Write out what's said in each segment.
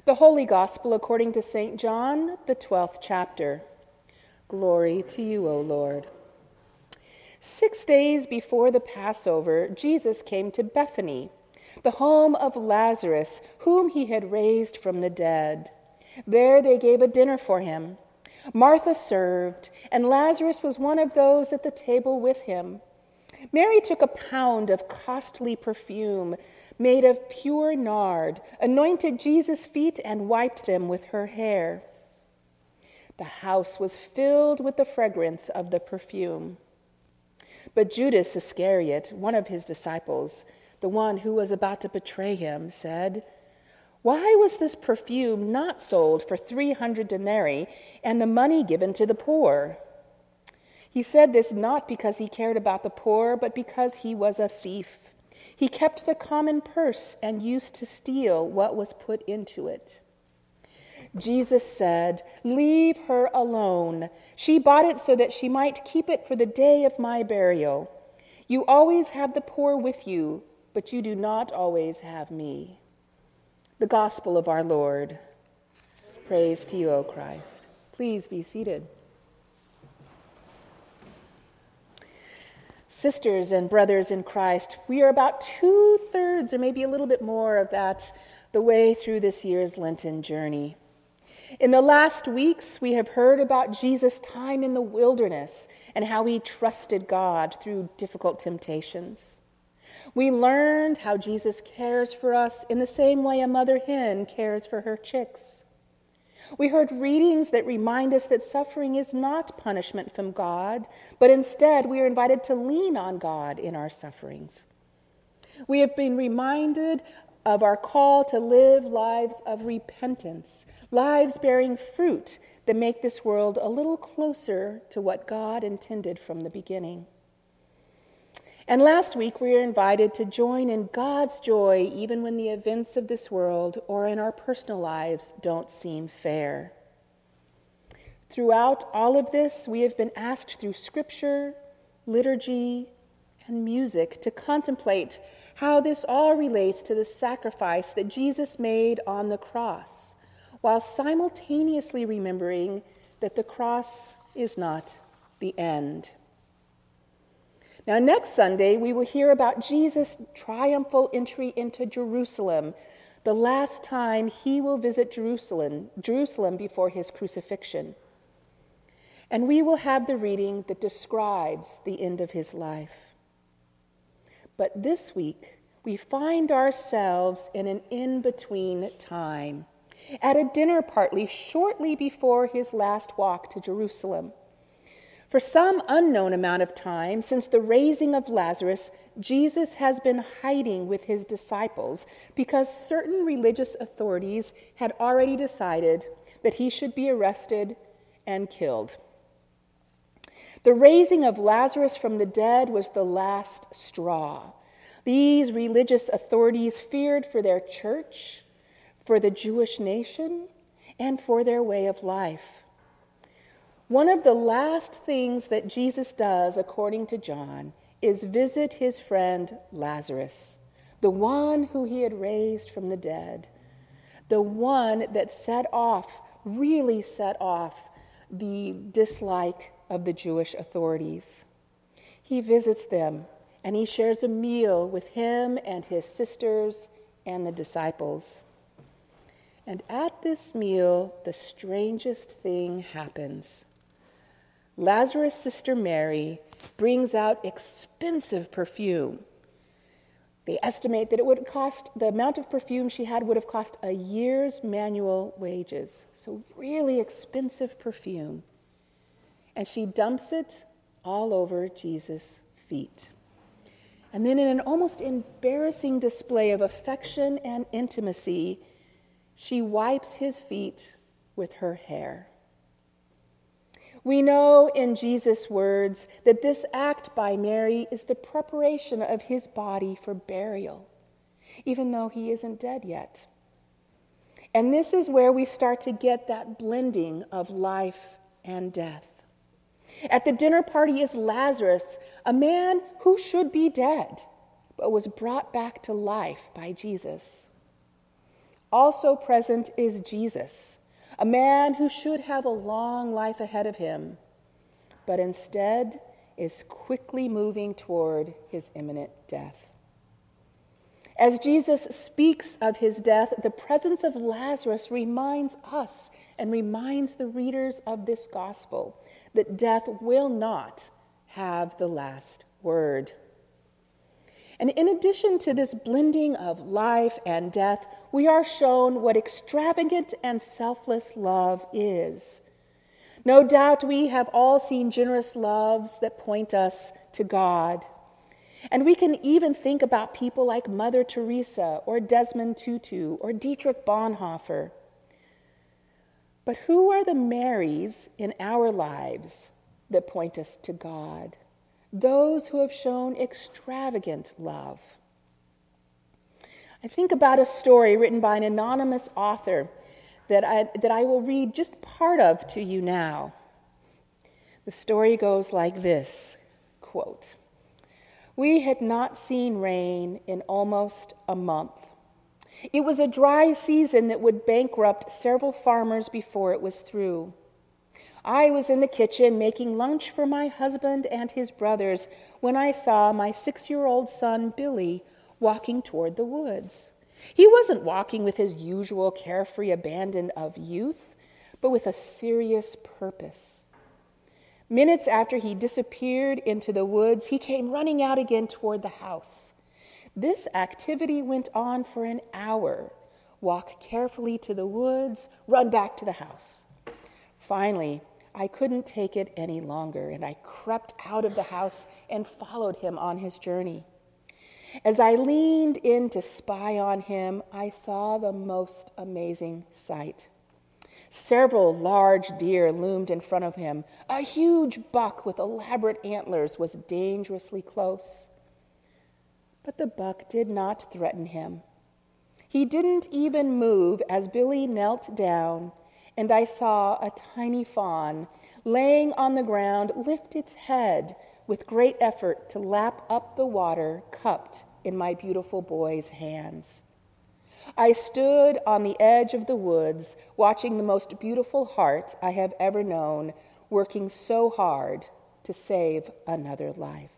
The Holy Gospel according to St. John, the 12th chapter. Glory to you, O Lord. 6 days before the Passover, Jesus came to Bethany, the home of Lazarus, whom he had raised from the dead. There they gave a dinner for him. Martha served, and Lazarus was one of those at the table with him. Mary took a pound of costly perfume made of pure nard, anointed Jesus' feet, and wiped them with her hair. The house was filled with the fragrance of the perfume. But Judas Iscariot, one of his disciples, the one who was about to betray him, said, "Why was this perfume not sold for 300 denarii and the money given to the poor?" He said this not because he cared about the poor, but because he was a thief. He kept the common purse and used to steal what was put into it. Jesus said, "Leave her alone. She bought it so that she might keep it for the day of my burial. You always have the poor with you, but you do not always have me." The Gospel of our Lord. Praise to you, O Christ. Please be seated. Sisters and brothers in Christ, we are about 2/3 or maybe a little bit more of that the way through this year's Lenten journey. In the last weeks, we have heard about Jesus' time in the wilderness and how he trusted God through difficult temptations. We learned how Jesus cares for us in the same way a mother hen cares for her chicks. We heard readings that remind us that suffering is not punishment from God, but instead we are invited to lean on God in our sufferings. We have been reminded of our call to live lives of repentance, lives bearing fruit that make this world a little closer to what God intended from the beginning. And last week, we were invited to join in God's joy even when the events of this world or in our personal lives don't seem fair. Throughout all of this, we have been asked through scripture, liturgy, and music to contemplate how this all relates to the sacrifice that Jesus made on the cross, while simultaneously remembering that the cross is not the end. Now, next Sunday, we will hear about Jesus' triumphal entry into Jerusalem, the last time he will visit Jerusalem before his crucifixion. And we will have the reading that describes the end of his life. But this week, we find ourselves in an in-between time, at a dinner party shortly before his last walk to Jerusalem. For some unknown amount of time, since the raising of Lazarus, Jesus has been hiding with his disciples because certain religious authorities had already decided that he should be arrested and killed. The raising of Lazarus from the dead was the last straw. These religious authorities feared for their church, for the Jewish nation, and for their way of life. One of the last things that Jesus does, according to John, is visit his friend Lazarus, the one who he had raised from the dead, the one that really set off the dislike of the Jewish authorities. He visits them, and he shares a meal with him and his sisters and the disciples. And at this meal, the strangest thing happens. Lazarus' sister Mary brings out expensive perfume. They estimate that the amount of perfume she had would have cost a year's manual wages. So really expensive perfume. And she dumps it all over Jesus' feet. And then in an almost embarrassing display of affection and intimacy, she wipes his feet with her hair. We know in Jesus' words that this act by Mary is the preparation of his body for burial, even though he isn't dead yet. And this is where we start to get that blending of life and death. At the dinner party is Lazarus, a man who should be dead, but was brought back to life by Jesus. Also present is Jesus, a man who should have a long life ahead of him, but instead is quickly moving toward his imminent death. As Jesus speaks of his death, the presence of Lazarus reminds us and reminds the readers of this gospel that death will not have the last word. And in addition to this blending of life and death, we are shown what extravagant and selfless love is. No doubt we have all seen generous loves that point us to God. And we can even think about people like Mother Teresa or Desmond Tutu or Dietrich Bonhoeffer. But who are the Marys in our lives that point us to God? Those who have shown extravagant love. I think about a story written by an anonymous author that I will read just part of to you now. The story goes like this, quote, "We had not seen rain in almost a month. It was a dry season that would bankrupt several farmers before it was through. I was in the kitchen making lunch for my husband and his brothers when I saw my 6-year-old son, Billy, walking toward the woods. He wasn't walking with his usual carefree abandon of youth, but with a serious purpose. Minutes after he disappeared into the woods, he came running out again toward the house. This activity went on for an hour. Walk carefully to the woods, run back to the house. Finally, I couldn't take it any longer, and I crept out of the house and followed him on his journey. As I leaned in to spy on him, I saw the most amazing sight. Several large deer loomed in front of him. A huge buck with elaborate antlers was dangerously close. But the buck did not threaten him. He didn't even move as Billy knelt down, and I saw a tiny fawn laying on the ground lift its head with great effort to lap up the water cupped in my beautiful boy's hands. I stood on the edge of the woods, watching the most beautiful heart I have ever known, working so hard to save another life."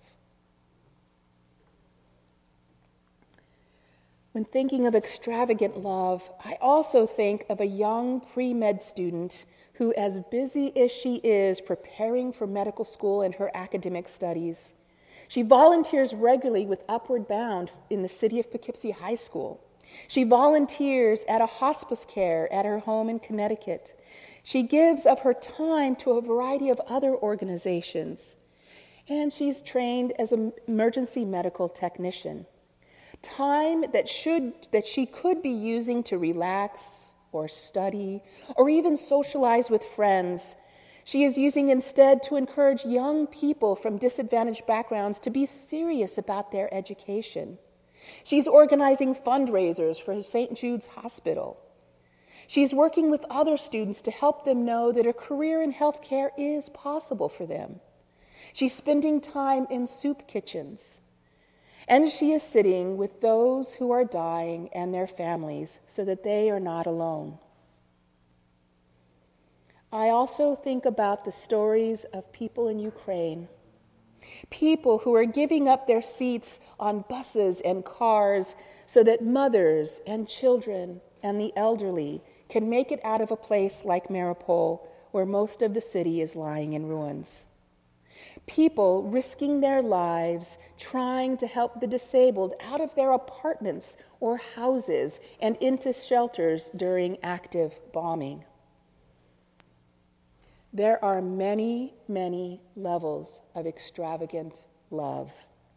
When thinking of extravagant love, I also think of a young pre-med student who, as busy as she is preparing for medical school and her academic studies, she volunteers regularly with Upward Bound in the city of Poughkeepsie High School. She volunteers at a hospice care at her home in Connecticut. She gives of her time to a variety of other organizations. And she's trained as an emergency medical technician. Time that she could be using to relax or study or even socialize with friends, she is using instead to encourage young people from disadvantaged backgrounds to be serious about their education. She's organizing fundraisers for St. Jude's Hospital. She's working with other students to help them know that a career in healthcare is possible for them. She's spending time in soup kitchens. And she is sitting with those who are dying and their families so that they are not alone. I also think about the stories of people in Ukraine. People who are giving up their seats on buses and cars so that mothers and children and the elderly can make it out of a place like Mariupol, where most of the city is lying in ruins. People risking their lives trying to help the disabled out of their apartments or houses and into shelters during active bombing. There are many, many levels of extravagant love.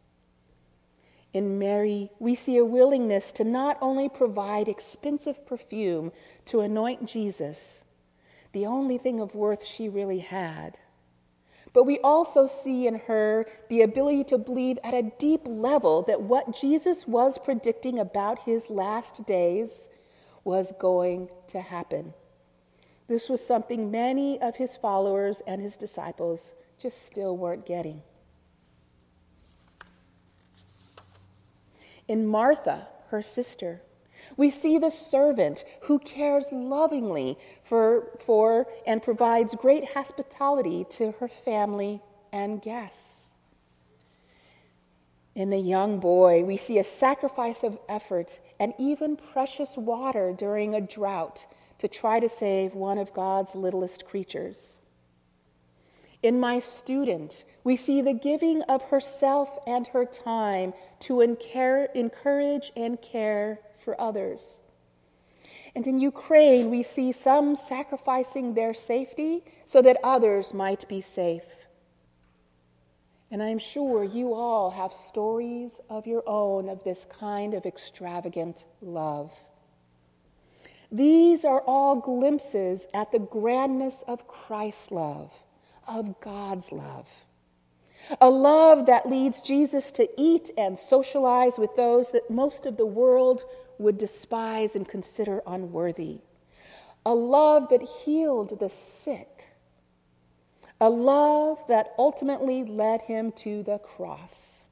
In Mary, we see a willingness to not only provide expensive perfume to anoint Jesus, the only thing of worth she really had, but we also see in her the ability to believe at a deep level that what Jesus was predicting about his last days was going to happen. This was something many of his followers and his disciples just still weren't getting. In Martha, her sister, We see the servant who cares lovingly for and provides great hospitality to her family and guests. In the young boy, we see a sacrifice of effort and even precious water during a drought to try to save one of God's littlest creatures. In my student, we see the giving of herself and her time to encourage and care for others. And in Ukraine, we see some sacrificing their safety so that others might be safe. And I'm sure you all have stories of your own of this kind of extravagant love. These are all glimpses at the grandness of Christ's love, of God's love. A love that leads Jesus to eat and socialize with those that most of the world would despise and consider unworthy. A love that healed the sick. A love that ultimately led him to the cross.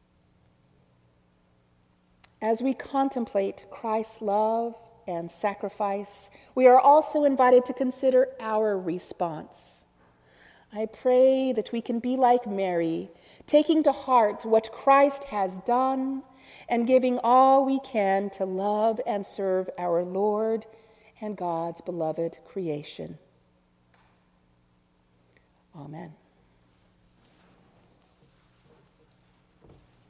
As we contemplate Christ's love and sacrifice, we are also invited to consider our response. I pray that we can be like Mary, taking to heart what Christ has done and giving all we can to love and serve our Lord and God's beloved creation. Amen.